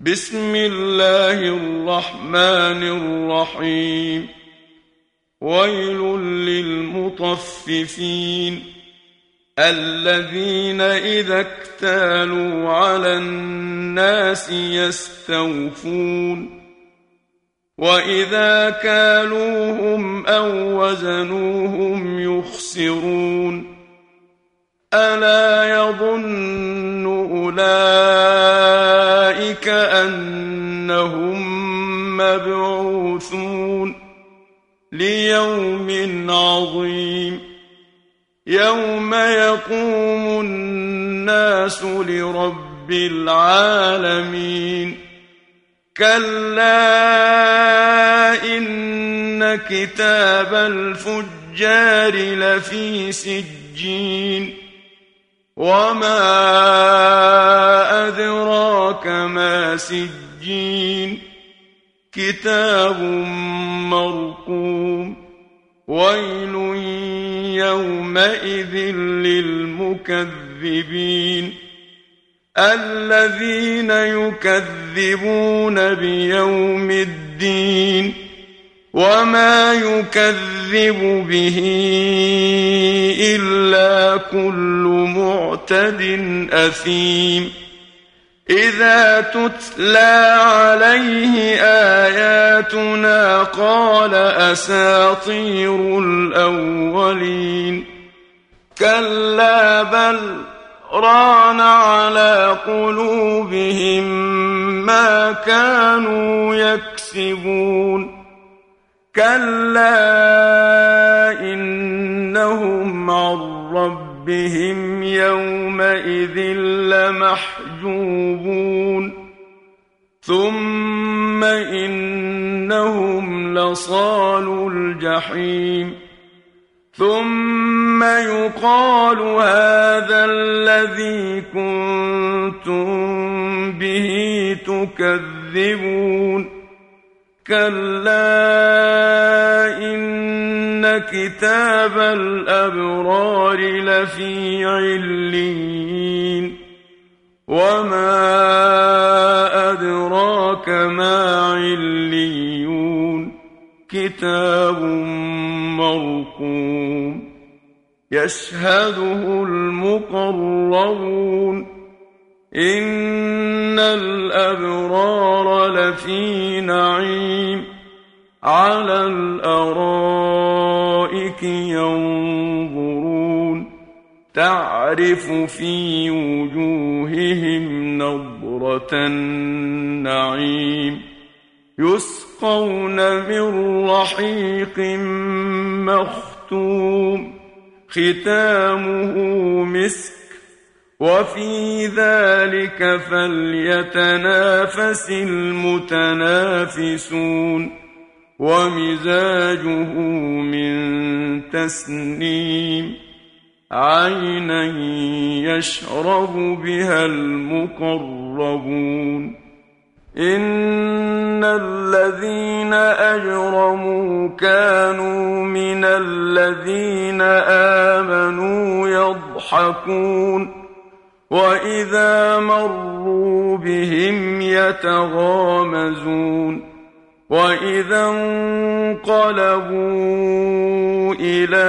بسم الله الرحمن الرحيم. ويل للمطففين الذين إذا اكتالوا على الناس يستوفون وإذا كالوهم أو وزنوهم يخسرون ألا يظن أولئك أنهم مبعوثون ليوم عظيم يوم يقوم الناس لرب العالمين. كلا إن كتاب الفجار لفي سجين وما أدراك ما سجين كتاب مرقوم. ويل يومئذ للمكذبين الذين يكذبون بيوم الدين وما يكذب به إلا كل معتد أثيم. إذا تتلى عليه آياتنا قال أساطير الأولين كلا بل ران على قلوبهم ما كانوا يكسبون. كلا إنهم عن ربهم يومئذ لمحجوبون ثم إنهم لصالو الجحيم ثم يقال هذا الذي كنتم به تكذبون. كلا إن كتاب الأبرار لفي عليين وما أدراك ما عليون كتاب مرقوم يشهده المقربون. إن الأبرار لفي نعيم على الأرائك ينظرون تعرف في وجوههم نضرة النعيم يسقون من رحيق مختوم ختامه مسك وفي ذلك فليتنافس المتنافسون. ومزاجه من تسنيم عينا يشرب بها المقربون. إن الذين أجرموا كانوا من الذين آمنوا يضحكون وإذا مروا بهم يتغامزون وإذا انقلبوا إلى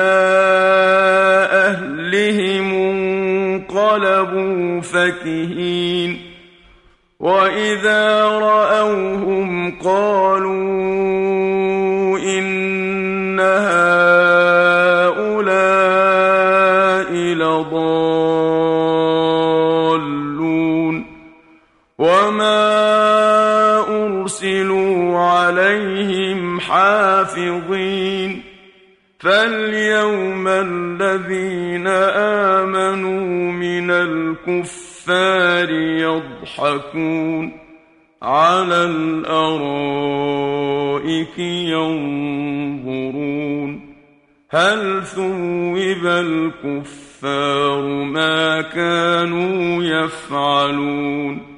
أهلهم انقلبوا فكهين وإذا رأوهم قالوا إن هؤلاء لضالون وما أرسلوا عليهم حافظين. فاليوم الذين آمنوا من الكفار يضحكون على الأرائك ينظرون هل ثوب الكفار ما كانوا يفعلون.